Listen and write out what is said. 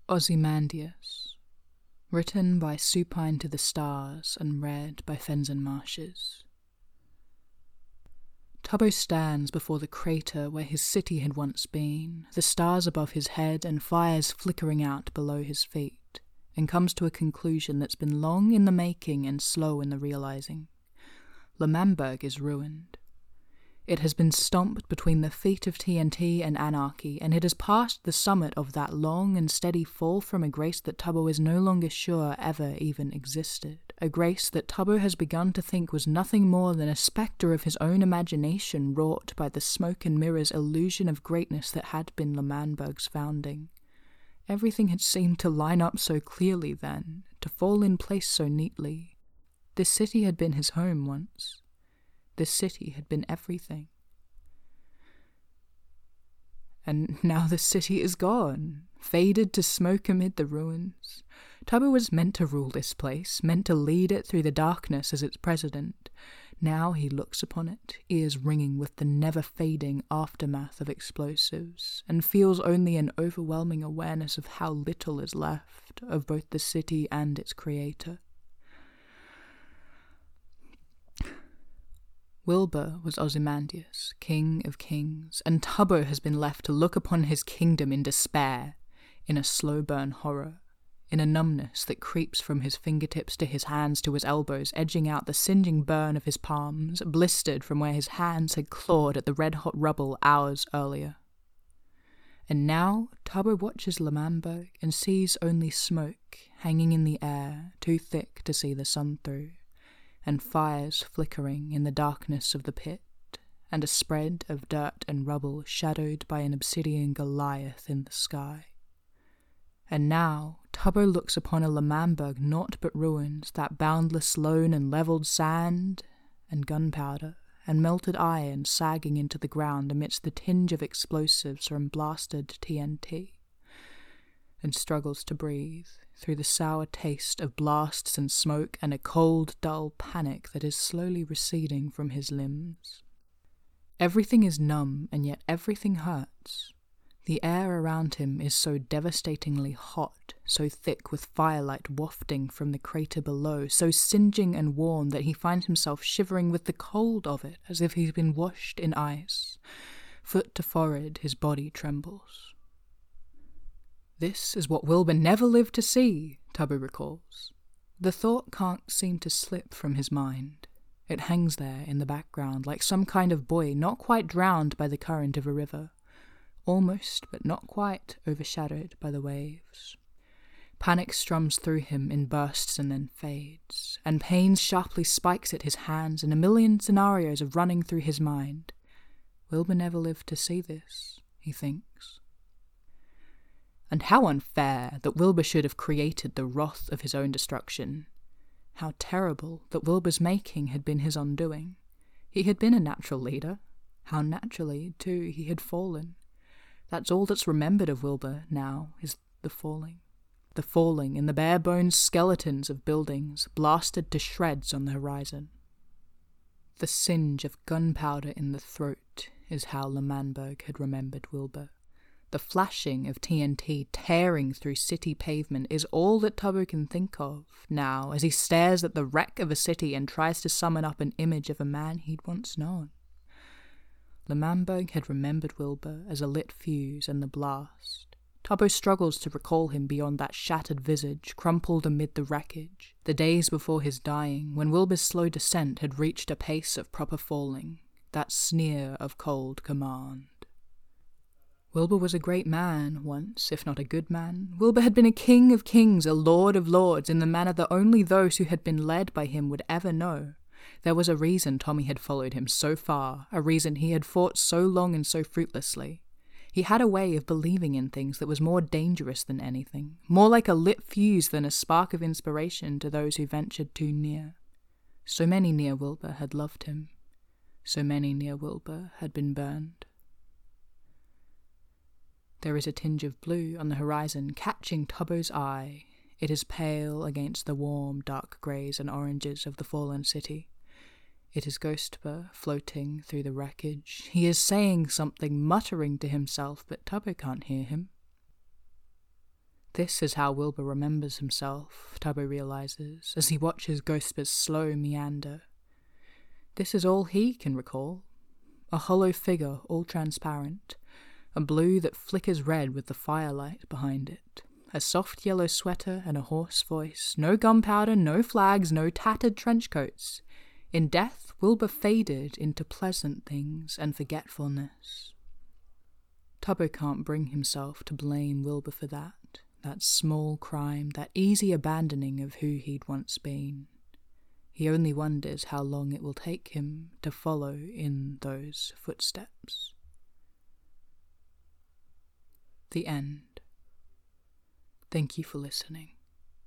Ozymandias, written by Supine to the Stars and read by Fenzen Marshes. Tubbo stands before the crater where his city had once been, the stars above his head and fires flickering out below his feet, and comes to a conclusion that's been long in the making and slow in the realizing. L'Manberg is ruined. It has been stomped between the feet of TNT and anarchy, and it has passed the summit of that long and steady fall from a grace that Tubbo is no longer sure ever even existed, a grace that Tubbo has begun to think was nothing more than a spectre of his own imagination wrought by the smoke and mirrors illusion of greatness that had been L'Manberg's founding. Everything had seemed to line up so clearly then, to fall in place so neatly. This city had been his home once. This city had been everything. And now the city is gone, faded to smoke amid the ruins. Tubbo was meant to rule this place, meant to lead it through the darkness as its president. Now he looks upon it, ears ringing with the never-fading aftermath of explosives, and feels only an overwhelming awareness of how little is left of both the city and its creator. Wilbur was Ozymandias, king of kings, and Tubbo has been left to look upon his kingdom in despair, in a slow-burn horror, in a numbness that creeps from his fingertips to his hands to his elbows, edging out the singeing burn of his palms, blistered from where his hands had clawed at the red-hot rubble hours earlier. And now Tubbo watches L'Manberg and sees only smoke hanging in the air, too thick to see the sun through, and fires flickering in the darkness of the pit, and a spread of dirt and rubble shadowed by an obsidian Goliath in the sky. And now Tubbo looks upon a L'Manberg naught but ruins, that boundless lone and levelled sand and gunpowder and melted iron sagging into the ground amidst the tinge of explosives from blasted TNT, and struggles to breathe through the sour taste of blasts and smoke and a cold, dull panic that is slowly receding from his limbs. Everything is numb, and yet everything hurts. The air around him is so devastatingly hot, so thick with firelight wafting from the crater below, so singeing and warm that he finds himself shivering with the cold of it as if he's been washed in ice. Foot to forehead, his body trembles. This is what Wilbur never lived to see, Tubbo recalls. The thought can't seem to slip from his mind. It hangs there in the background like some kind of buoy not quite drowned by the current of a river, almost but not quite overshadowed by the waves. Panic strums through him in bursts and then fades, and pain sharply spikes at his hands, and a million scenarios are running through his mind. Wilbur never lived to see this, he thinks. And how unfair that Wilbur should have created the wrath of his own destruction. How terrible that Wilbur's making had been his undoing. He had been a natural leader. How naturally, too, he had fallen. That's all that's remembered of Wilbur now, is the falling. The falling in the bare-bones skeletons of buildings blasted to shreds on the horizon. The singe of gunpowder in the throat is how L'Manberg had remembered Wilbur. The flashing of TNT tearing through city pavement is all that Tubbo can think of now as he stares at the wreck of a city and tries to summon up an image of a man he'd once known. L'Manberg had remembered Wilbur as a lit fuse and the blast. Tubbo struggles to recall him beyond that shattered visage, crumpled amid the wreckage, the days before his dying, when Wilbur's slow descent had reached a pace of proper falling, that sneer of cold command. Wilbur was a great man once, if not a good man. Wilbur had been a king of kings, a lord of lords, in the manner that only those who had been led by him would ever know. There was a reason Tommy had followed him so far, a reason he had fought so long and so fruitlessly. He had a way of believing in things that was more dangerous than anything, more like a lit fuse than a spark of inspiration to those who ventured too near. So many near Wilbur had loved him. So many near Wilbur had been burned. There is a tinge of blue on the horizon catching Tubbo's eye. It is pale against the warm, dark greys and oranges of the fallen city. It is Ghostbur floating through the wreckage. He is saying something, muttering to himself, but Tubbo can't hear him. This is how Wilbur remembers himself, Tubbo realizes, as he watches Ghostbust's slow meander. This is all he can recall. A hollow figure, all transparent, a blue that flickers red with the firelight behind it, a soft yellow sweater and a hoarse voice, no gunpowder, no flags, no tattered trench coats. In death, Wilbur faded into pleasant things and forgetfulness. Tubbo can't bring himself to blame Wilbur for that small crime, that easy abandoning of who he'd once been. He only wonders how long it will take him to follow in those footsteps. The end. Thank you for listening.